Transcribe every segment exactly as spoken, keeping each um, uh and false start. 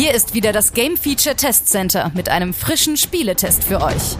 Hier ist wieder das Game Feature Test Center mit einem frischen Spieletest für euch.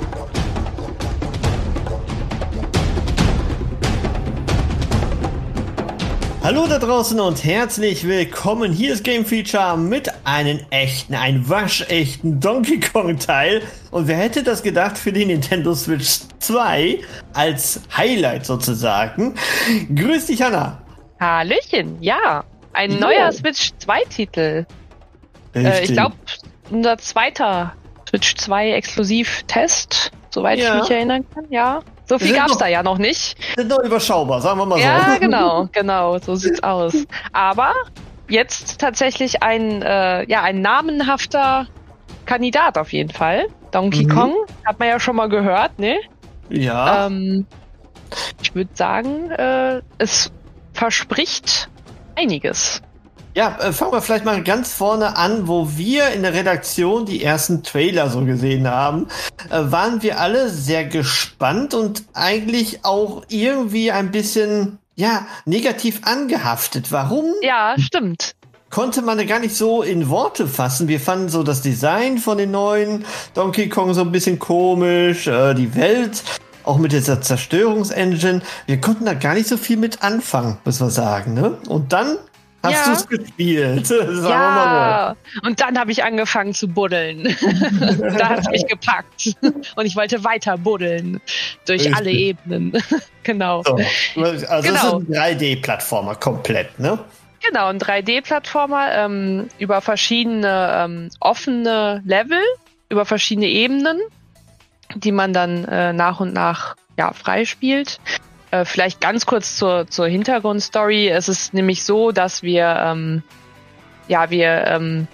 Hallo da draußen und herzlich willkommen. Hier ist Game Feature mit einem echten, einem waschechten Donkey Kong Teil. Und wer hätte das gedacht für die Nintendo Switch zwei als Highlight sozusagen. Grüß dich, Hanna. Hallöchen, ja. Ein jo. neuer Switch zwei Titel. Äh, ich glaube, unser zweiter Switch zwei Exklusiv-Test, soweit ja. ich mich erinnern kann, ja. So viel gab's noch, da ja noch nicht. Sind noch überschaubar, sagen wir mal so. Ja, genau, genau, so sieht's aus. Aber jetzt tatsächlich ein, äh, ja, ein namenhafter Kandidat auf jeden Fall. Donkey mhm. Kong, hat man ja schon mal gehört, ne? Ja. Ähm, ich würde sagen, äh, es verspricht einiges. Ja, äh, fangen wir vielleicht mal ganz vorne an, wo wir in der Redaktion die ersten Trailer so gesehen haben, äh, waren wir alle sehr gespannt und eigentlich auch irgendwie ein bisschen, ja, negativ angehaftet. Warum? Ja, stimmt. Konnte man gar nicht so in Worte fassen. Wir fanden so das Design von den neuen Donkey Kong so ein bisschen komisch, äh, die Welt, auch mit dieser Zerstörungsengine. Wir konnten da gar nicht so viel mit anfangen, muss man sagen, ne? Und dann hast ja. du es gespielt? Sagen ja, wir mal so. Und dann habe ich angefangen zu buddeln. Da hat es mich gepackt. Und ich wollte weiter buddeln. Durch Richtig. alle Ebenen. Genau. So. Also genau. Das ist ein drei D-Plattformer komplett, ne? Genau, ein drei D-Plattformer ähm, über verschiedene ähm, offene Level, über verschiedene Ebenen, die man dann äh, nach und nach ja, freispielt. Äh, vielleicht ganz kurz zur, zur Hintergrundstory. Es ist nämlich so, dass wir, ähm, ja, wir, ähm,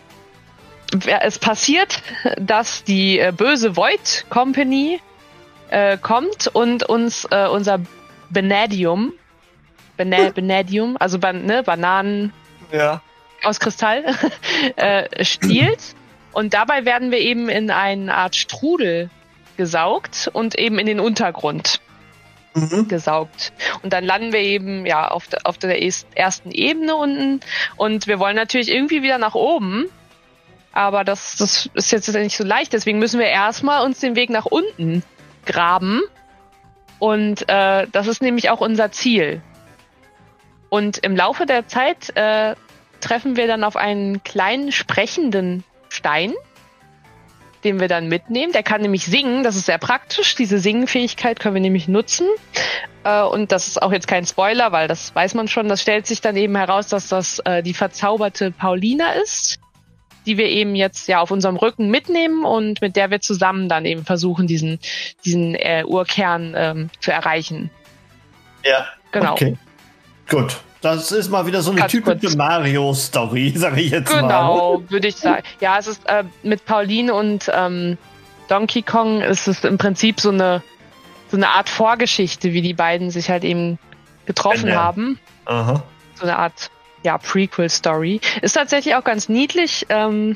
es passiert, dass die äh, böse Void Company äh, kommt und uns äh, unser Vanadium, Bana- Vanadium, also ban- ne, Bananen ja. aus Kristall, äh, stiehlt. Und dabei werden wir eben in eine Art Strudel gesaugt und eben in den Untergrund mhm. gesaugt. Und dann landen wir eben ja auf, de, auf der ersten Ebene unten und wir wollen natürlich irgendwie wieder nach oben, aber das, das ist jetzt nicht so leicht, deswegen müssen wir erstmal uns den Weg nach unten graben und äh, das ist nämlich auch unser Ziel. Und im Laufe der Zeit äh, treffen wir dann auf einen kleinen sprechenden Stein, den wir dann mitnehmen. Der kann nämlich singen, das ist sehr praktisch. Diese Singenfähigkeit können wir nämlich nutzen. Äh, und das ist auch jetzt kein Spoiler, weil das weiß man schon. Das stellt sich dann eben heraus, dass das äh, die verzauberte Paulina ist, die wir eben jetzt ja auf unserem Rücken mitnehmen und mit der wir zusammen dann eben versuchen, diesen, diesen äh, Urkern ähm, zu erreichen. Ja, genau. Okay. Gut. Das ist mal wieder so eine Ganz typische Mario-Story, sage ich jetzt genau, mal. Genau, würde ich sagen. Ja, es ist äh, mit Pauline und ähm, Donkey Kong ist es im Prinzip so eine so eine Art Vorgeschichte, wie die beiden sich halt eben getroffen ja. haben. Aha. So eine Art ja Prequel-Story. Ist tatsächlich auch ganz niedlich. Ähm,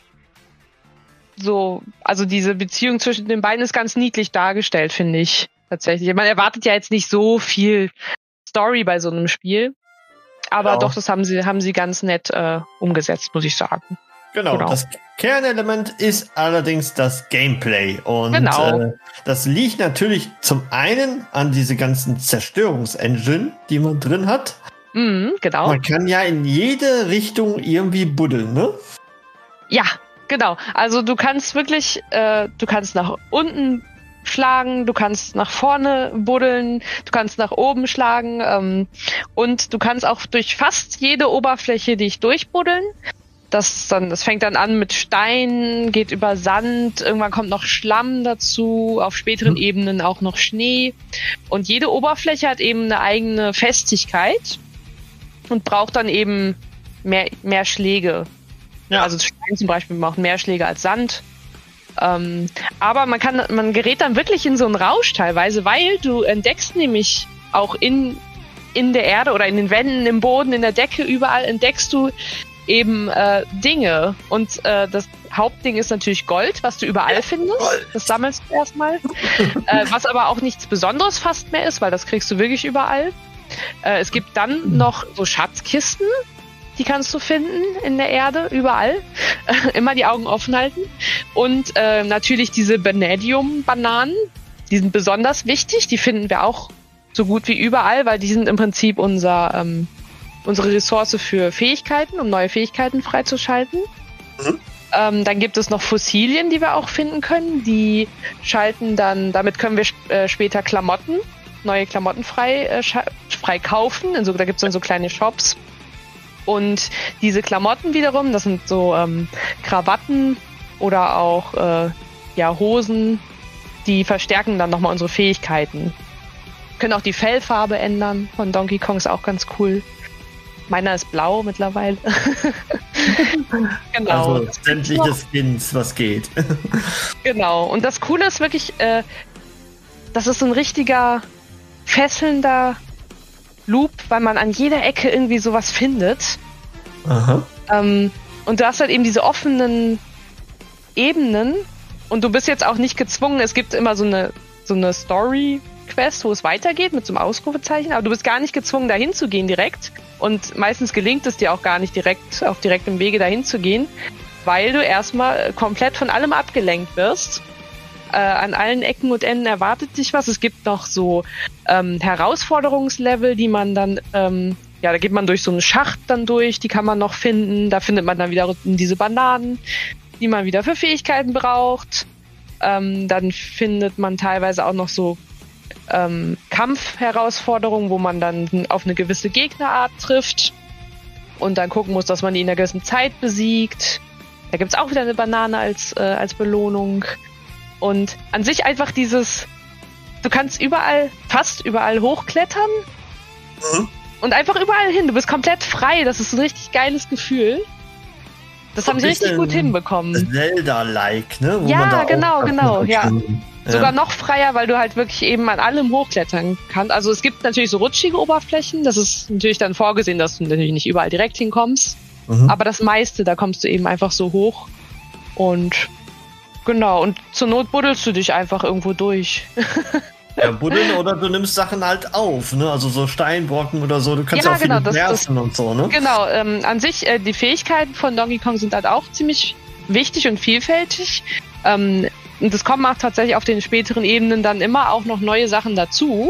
so, also diese Beziehung zwischen den beiden ist ganz niedlich dargestellt, finde ich. Tatsächlich. Man erwartet ja jetzt nicht so viel Story bei so einem Spiel. Aber genau. doch, das haben sie, haben sie ganz nett äh, umgesetzt, muss ich sagen. Genau, genau, das Kernelement ist allerdings das Gameplay. Und genau. äh, das liegt natürlich zum einen an diese ganzen Zerstörungsengine, die man drin hat. Mhm, genau. Man kann ja in jede Richtung irgendwie buddeln, ne? Ja, genau. Also du kannst wirklich, äh, du kannst nach unten schlagen, du kannst nach vorne buddeln, du kannst nach oben schlagen ähm, und du kannst auch durch fast jede Oberfläche dich durchbuddeln. Das dann, das fängt dann an mit Steinen, geht über Sand, irgendwann kommt noch Schlamm dazu, auf späteren mhm. Ebenen auch noch Schnee. Und jede Oberfläche hat eben eine eigene Festigkeit und braucht dann eben mehr, mehr Schläge. Ja. Also Stein zum Beispiel macht mehr Schläge als Sand. Ähm, aber man kann, man gerät dann wirklich in so einen Rausch teilweise, weil du entdeckst nämlich auch in, in der Erde oder in den Wänden, im Boden, in der Decke, überall entdeckst du eben äh, Dinge. Und äh, das Hauptding ist natürlich Gold, was du überall findest. Das sammelst du erstmal. äh, was aber auch nichts Besonderes fast mehr ist, weil das kriegst du wirklich überall. Äh, es gibt dann noch so Schatzkisten, die kannst du finden in der Erde, überall. Immer die Augen offen halten. Und äh, natürlich diese Vanadium-Bananen, die sind besonders wichtig. Die finden wir auch so gut wie überall, weil die sind im Prinzip unser, ähm, unsere Ressource für Fähigkeiten, um neue Fähigkeiten freizuschalten. Mhm. Ähm, dann gibt es noch Fossilien, die wir auch finden können. Die schalten dann, damit können wir äh, später Klamotten, neue Klamotten frei, äh, frei kaufen. Also, da gibt es dann so kleine Shops. Und diese Klamotten wiederum, das sind so ähm, Krawatten oder auch äh, ja, Hosen, die verstärken dann nochmal unsere Fähigkeiten. Können auch die Fellfarbe ändern von Donkey Kong, ist auch ganz cool. Meiner ist blau mittlerweile. Genau. Also sämtliche Skins, was geht. Genau. Und das Coole ist wirklich, äh, das ist ein richtiger fesselnder Loop, weil man an jeder Ecke irgendwie sowas findet. Aha. Ähm, und du hast halt eben diese offenen Ebenen und du bist jetzt auch nicht gezwungen, es gibt immer so eine, so eine Story-Quest, wo es weitergeht mit so einem Ausrufezeichen, aber du bist gar nicht gezwungen, dahin zu gehen direkt. Und meistens gelingt es dir auch gar nicht direkt, auf direktem Wege dahin zu gehen, weil du erstmal komplett von allem abgelenkt wirst. Äh, an allen Ecken und Enden erwartet dich was. Es gibt noch so ähm, Herausforderungslevel, die man dann, ähm, ja, da geht man durch so einen Schacht dann durch, die kann man noch finden. Da findet man dann wieder diese Bananen, die man wieder für Fähigkeiten braucht. Ähm, dann findet man teilweise auch noch so ähm, Kampfherausforderungen, wo man dann auf eine gewisse Gegnerart trifft und dann gucken muss, dass man die in einer gewissen Zeit besiegt. Da gibt's auch wieder eine Banane als, äh, als Belohnung. Und an sich einfach dieses, du kannst überall, fast überall hochklettern mhm. und einfach überall hin. Du bist komplett frei. Das ist ein richtig geiles Gefühl. Das so haben sie richtig gut hinbekommen. Zelda-like, ne? Wo ja, man da genau, genau, ja. Ja. Sogar noch freier, weil du halt wirklich eben an allem hochklettern kannst. Also es gibt natürlich so rutschige Oberflächen. Das ist natürlich dann vorgesehen, dass du natürlich nicht überall direkt hinkommst. Mhm. Aber das meiste, da kommst du eben einfach so hoch. Und genau, und zur Not buddelst du dich einfach irgendwo durch. Ja, buddeln oder du nimmst Sachen halt auf, ne? Also so Steinbrocken oder so. Du kannst ja, ja auch genau, viele werfen und so, ne? Genau, ähm, an sich, äh, die Fähigkeiten von Donkey Kong sind halt auch ziemlich wichtig und vielfältig. Ähm, und es kommen auch tatsächlich auf den späteren Ebenen dann immer auch noch neue Sachen dazu,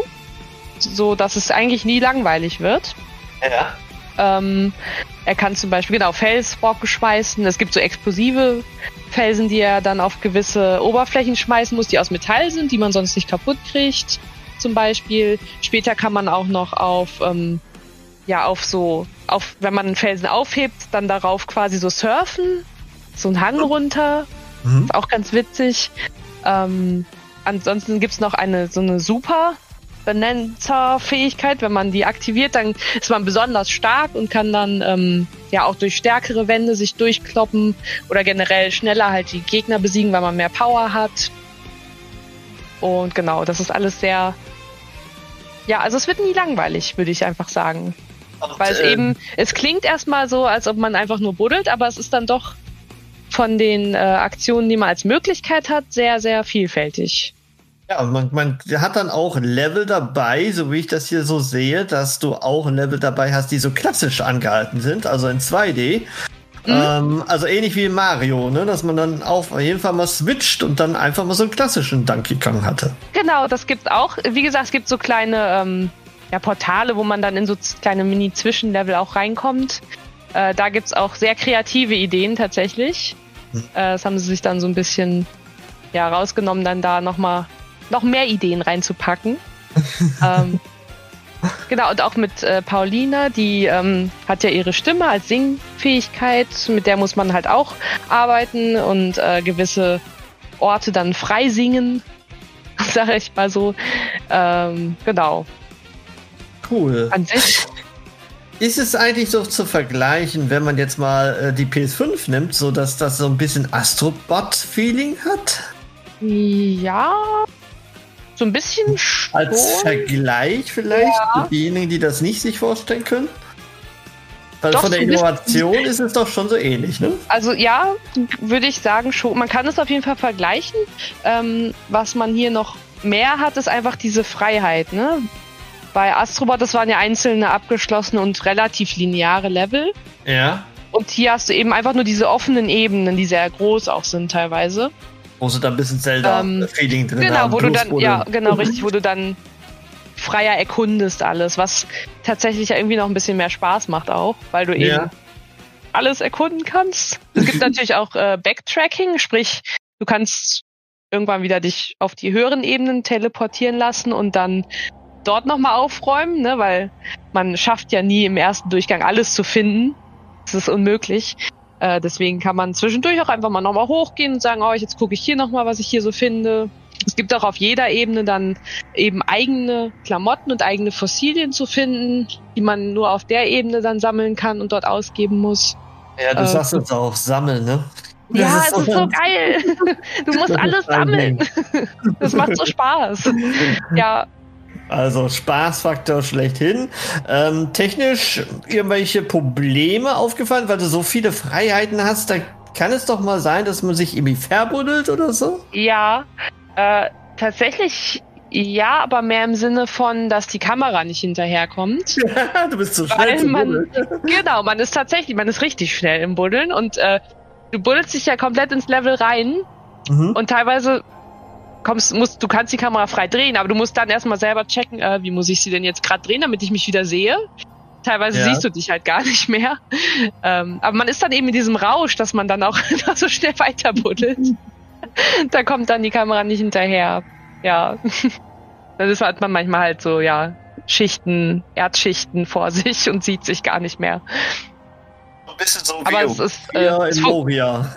so dass es eigentlich nie langweilig wird. Ja. Ähm, er kann zum Beispiel, genau, Felsbrocken schmeißen. Es gibt so explosive Felsen, die er dann auf gewisse Oberflächen schmeißen muss, die aus Metall sind, die man sonst nicht kaputt kriegt, zum Beispiel. Später kann man auch noch auf, ähm, ja, auf so, auf, wenn man einen Felsen aufhebt, dann darauf quasi so surfen, so einen Hang runter. Mhm. Ist auch ganz witzig. Ähm, ansonsten gibt's noch eine, so eine super Benenzer-Fähigkeit. Wenn man die aktiviert, dann ist man besonders stark und kann dann ähm, ja auch durch stärkere Wände sich durchkloppen oder generell schneller halt die Gegner besiegen, weil man mehr Power hat. Und genau, das ist alles sehr, ja, also es wird nie langweilig, würde ich einfach sagen. Und, weil es äh, eben, es klingt erstmal so, als ob man einfach nur buddelt, aber es ist dann doch von den äh, Aktionen, die man als Möglichkeit hat, sehr, sehr vielfältig. Ja, man, man hat dann auch Level dabei, so wie ich das hier so sehe, dass du auch ein Level dabei hast, die so klassisch angehalten sind, also in zwei D. Mhm. Ähm, also ähnlich wie in Mario, ne, dass man dann auf jeden Fall mal switcht und dann einfach mal so einen klassischen Donkey Kong hatte. Genau, das gibt's auch. Wie gesagt, es gibt so kleine ähm, ja, Portale, wo man dann in so kleine Mini-Zwischenlevel auch reinkommt. Äh, da gibt's auch sehr kreative Ideen tatsächlich. Mhm. Äh, das haben sie sich dann so ein bisschen ja, rausgenommen, dann da nochmal noch mehr Ideen reinzupacken. ähm, genau, und auch mit äh, Paulina, die ähm, hat ja ihre Stimme als Singfähigkeit, mit der muss man halt auch arbeiten und äh, gewisse Orte dann frei singen, sag ich mal so. Ähm, genau. Cool. An sich. Ist es eigentlich so zu vergleichen, wenn man jetzt mal äh, die P S fünf nimmt, so dass das so ein bisschen Astrobot-Feeling hat? Ja, so ein bisschen schon. Als Vergleich vielleicht ja. Für diejenigen, die das nicht sich vorstellen können? Weil doch, von der Innovation ist es doch schon so ähnlich, ne? Also ja, würde ich sagen schon. Man kann es auf jeden Fall vergleichen. Ähm, was man hier noch mehr hat, ist einfach diese Freiheit, ne? Bei Astrobot, das waren ja einzelne abgeschlossene und relativ lineare Level. Ja. Und hier hast du eben einfach nur diese offenen Ebenen, die sehr groß auch sind teilweise. Wo sie da ein bisschen Zelda-Feeling ähm, drin genau, haben. Wo du dann, ja, genau, richtig, wo du dann freier erkundest alles, was tatsächlich ja irgendwie noch ein bisschen mehr Spaß macht auch, weil du eben ja. alles erkunden kannst. Es gibt natürlich auch äh, Backtracking, sprich, du kannst irgendwann wieder dich auf die höheren Ebenen teleportieren lassen und dann dort nochmal aufräumen, ne, weil man schafft ja nie im ersten Durchgang alles zu finden. Das ist unmöglich. Äh, deswegen kann man zwischendurch auch einfach mal nochmal hochgehen und sagen, oh, jetzt gucke ich hier nochmal, was ich hier so finde. Es gibt auch auf jeder Ebene dann eben eigene Klamotten und eigene Fossilien zu finden, die man nur auf der Ebene dann sammeln kann und dort ausgeben muss. Ja, du äh, sagst uns auch sammeln, ne? Das ja, ist es ist so geil. Du musst alles sammeln. Das macht so Spaß. Ja. Also Spaßfaktor schlechthin. Ähm, technisch irgendwelche Probleme aufgefallen, weil du so viele Freiheiten hast, da kann es doch mal sein, dass man sich irgendwie verbuddelt oder so? Ja, äh, tatsächlich ja, aber mehr im Sinne von, dass die Kamera nicht hinterherkommt. Du bist so schnell zu man, Genau, man ist tatsächlich, man ist richtig schnell im Buddeln und äh, du buddelst dich ja komplett ins Level rein mhm. und teilweise kommst, musst, du kannst die Kamera frei drehen, aber du musst dann erstmal selber checken, äh, wie muss ich sie denn jetzt gerade drehen, damit ich mich wieder sehe. Teilweise ja. siehst du dich halt gar nicht mehr. Ähm, aber man ist dann eben in diesem Rausch, dass man dann auch so schnell weiter buddelt. Da kommt dann die Kamera nicht hinterher. Ja. Dann ist halt man manchmal halt so, ja, Schichten, Erdschichten vor sich und sieht sich gar nicht mehr. Ein bisschen so aber wie es ist, äh, in Moria.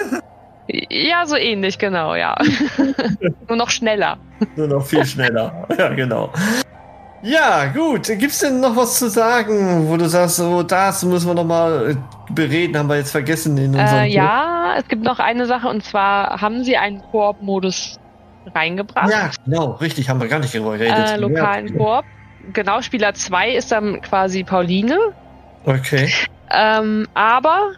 Ja, so ähnlich, genau, ja. Nur noch schneller. Nur noch viel schneller, ja, genau. Ja, gut. Gibt's denn noch was zu sagen, wo du sagst, so, das müssen wir noch mal bereden, haben wir jetzt vergessen in unserem äh, Ja, es gibt noch eine Sache, und zwar haben sie einen Koop-Modus reingebracht. Ja, genau, richtig, haben wir gar nicht geredet. Äh, lokalen ja. Koop. Genau, Spieler zwei ist dann quasi Pauline. Okay. Ähm, aber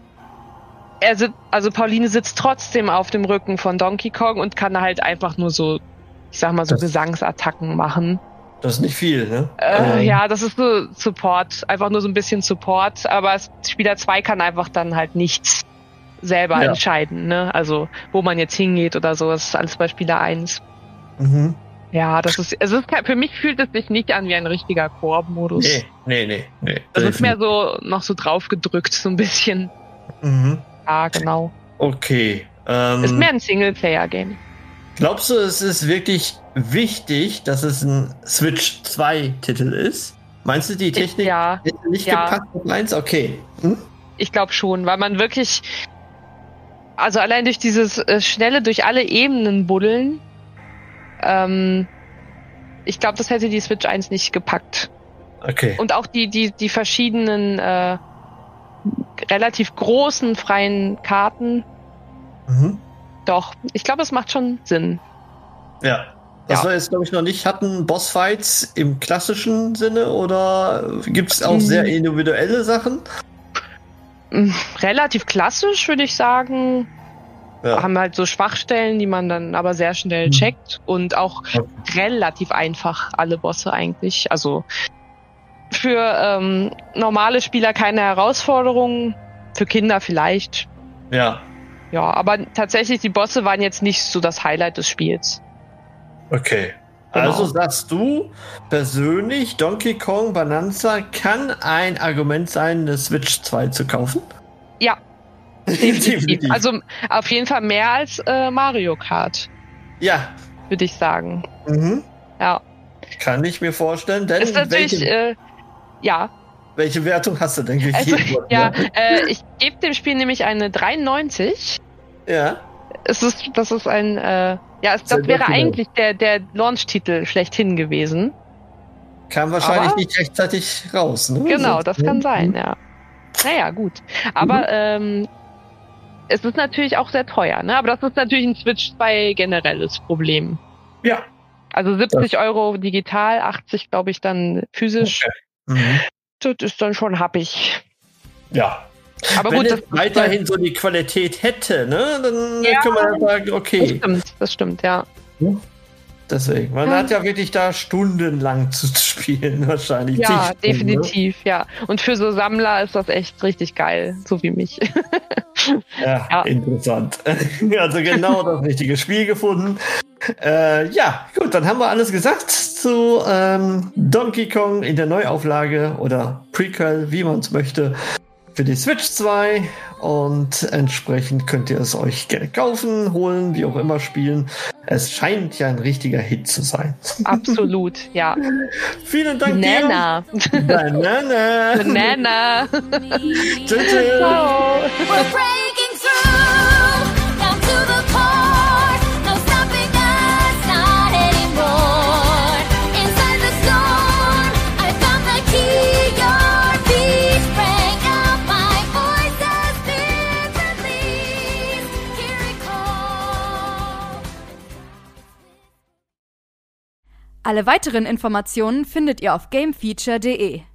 er sitzt, also Pauline sitzt trotzdem auf dem Rücken von Donkey Kong und kann halt einfach nur so, ich sag mal, so das, Gesangsattacken machen. Das ist nicht viel, ne? Äh, ähm. Ja, das ist so Support, einfach nur so ein bisschen Support, aber Spieler zwei kann einfach dann halt nichts selber ja. entscheiden, ne? Also, wo man jetzt hingeht oder so, das ist alles bei Spieler eins. Mhm. Ja, das ist, es ist, für mich fühlt es sich nicht an wie ein richtiger Koop-Modus. Nee, nee, nee, nee. Das ist mehr so, noch so draufgedrückt, so ein bisschen. Mhm. Ja, genau. Okay. Ähm, ist mehr ein Singleplayer-Game. Glaubst du, es ist wirklich wichtig, dass es ein Switch zwei Titel ist? Meinst du, die Technik ja, hätte nicht ja. gepasst auf eins? Okay. Hm? Ich glaube schon, weil man wirklich, also allein durch dieses äh, schnelle, durch alle Ebenen buddeln, ähm, ich glaube, das hätte die Switch eins nicht gepackt. Okay. Und auch die, die, die verschiedenen äh, relativ großen freien Karten. Mhm. Doch, ich glaube, es macht schon Sinn. Ja. Das ja. wir jetzt, glaube ich, noch nicht hatten, Bossfights im klassischen Sinne, oder gibt es auch sehr individuelle Sachen? Relativ klassisch, würde ich sagen. Ja. Haben halt so Schwachstellen, die man dann aber sehr schnell checkt. Und auch okay. relativ einfach, alle Bosse eigentlich. Also für ähm, normale Spieler keine Herausforderungen, für Kinder vielleicht. Ja. Ja, aber tatsächlich, die Bosse waren jetzt nicht so das Highlight des Spiels. Okay. Genau. Also sagst du persönlich, Donkey Kong Bonanza kann ein Argument sein, eine Switch zwei zu kaufen? Ja. Definitiv. Also auf jeden Fall mehr als äh, Mario Kart. Ja. Würde ich sagen. Mhm. Ja. Kann ich mir vorstellen. Denn ist natürlich, welche, äh, ja. Welche Wertung hast du denn gegeben? Also, ja, äh, ich gebe dem Spiel nämlich eine dreiundneunzig. Ja. Es ist, das ist ein, äh, ja, es, das wäre eigentlich der, der Launch-Titel schlechthin gewesen. Kam wahrscheinlich aber, nicht rechtzeitig raus, ne? Genau, das kann sein, ja. Naja, gut. Aber mhm. ähm, es ist natürlich auch sehr teuer, ne? Aber das ist natürlich ein Switch zwei generelles Problem. Ja. Also siebzig das. Euro digital, achtzig glaube ich dann physisch. Okay. Mhm. Das ist dann schon happig. Ja. Aber wenn gut, es das weiterhin so die Qualität hätte, ne, dann ja, können wir sagen, okay. Das stimmt, das stimmt, ja. ja. Deswegen. Man hm. hat ja wirklich da stundenlang zu spielen, wahrscheinlich. Ja, definitiv, ja. Und für so Sammler ist das echt richtig geil, so wie mich. Ja, ja. Interessant. Also genau das richtige Spiel gefunden. Äh, ja, gut, dann haben wir alles gesagt zu ähm, Donkey Kong in der Neuauflage oder Prequel, wie man es möchte, für die Switch zwei. Und entsprechend könnt ihr es euch gerne kaufen, holen, wie auch immer spielen. Es scheint ja ein richtiger Hit zu sein. Absolut, ja. Vielen Dank Banana. dir. Banana. Banana. Tschüss. Tschüss. Ciao. We're breaking through, down to the core. No stopping us, not anymore. Inside the storm, I found the key. Your beat sprang out, my voice has been released. Here it comes. Alle weiteren Informationen findet ihr auf gamefeature punkt de.